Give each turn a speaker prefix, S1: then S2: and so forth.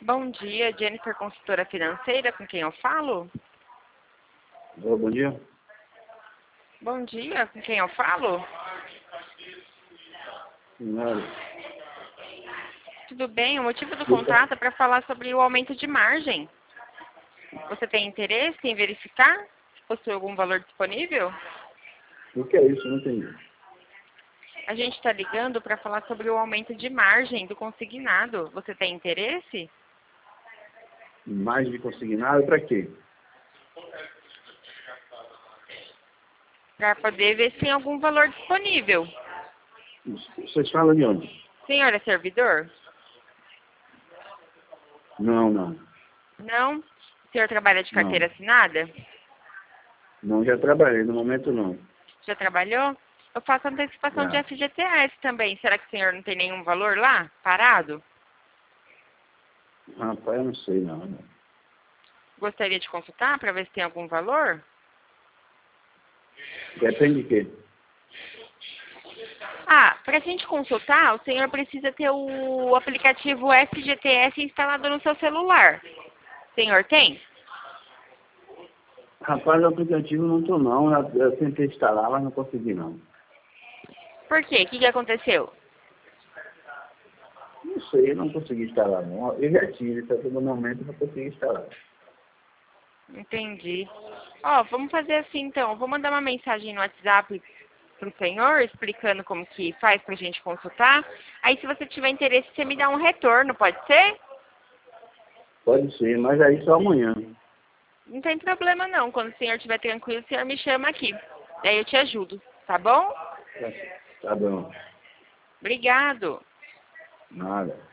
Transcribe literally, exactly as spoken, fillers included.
S1: Bom dia, Jennifer, consultora financeira, com quem eu falo?
S2: Olá, bom dia.
S1: Bom dia, com quem eu falo?
S2: Nada.
S1: Tudo bem, o motivo do contato é para falar sobre o aumento de margem. Você tem interesse em verificar se possui algum valor disponível?
S2: O que é isso? Não entendi.
S1: A gente está ligando para falar sobre o aumento de margem do consignado. Você tem interesse?
S2: Mais de consignado para quê?
S1: Para poder ver se tem algum valor disponível.
S2: Vocês falam de onde?
S1: Senhor é servidor?
S2: Não, não.
S1: Não? O senhor trabalha de carteira
S2: Não.
S1: assinada?
S2: Não, já trabalhei. No momento, não.
S1: Já trabalhou? Eu faço antecipação de
S2: Já.
S1: F G T S também. Será que o senhor não tem nenhum valor lá, parado?
S2: Rapaz, eu não sei, não. não.
S1: Gostaria de consultar para ver se tem algum valor?
S2: Depende de quê?
S1: Ah, para a gente consultar, o senhor precisa ter o aplicativo F G T S instalado no seu celular. O senhor tem?
S2: Rapaz, o aplicativo não tô, não. Eu, eu tentei instalar, mas não consegui, não.
S1: Por quê? O que, que aconteceu?
S2: Não sei, eu não consegui instalar, não. Eu já tive, só que no momento eu não consegui instalar.
S1: Entendi. Ó, vamos fazer assim então. Eu vou mandar uma mensagem no WhatsApp para o senhor, explicando como que faz para a gente consultar. Aí, se você tiver interesse, você me dá um retorno, pode ser?
S2: Pode ser, mas aí só amanhã.
S1: Não tem problema não. Quando o senhor estiver tranquilo, o senhor me chama aqui. Daí eu te ajudo, tá bom?
S2: Tá, tá bom.
S1: Obrigado.
S2: Nada.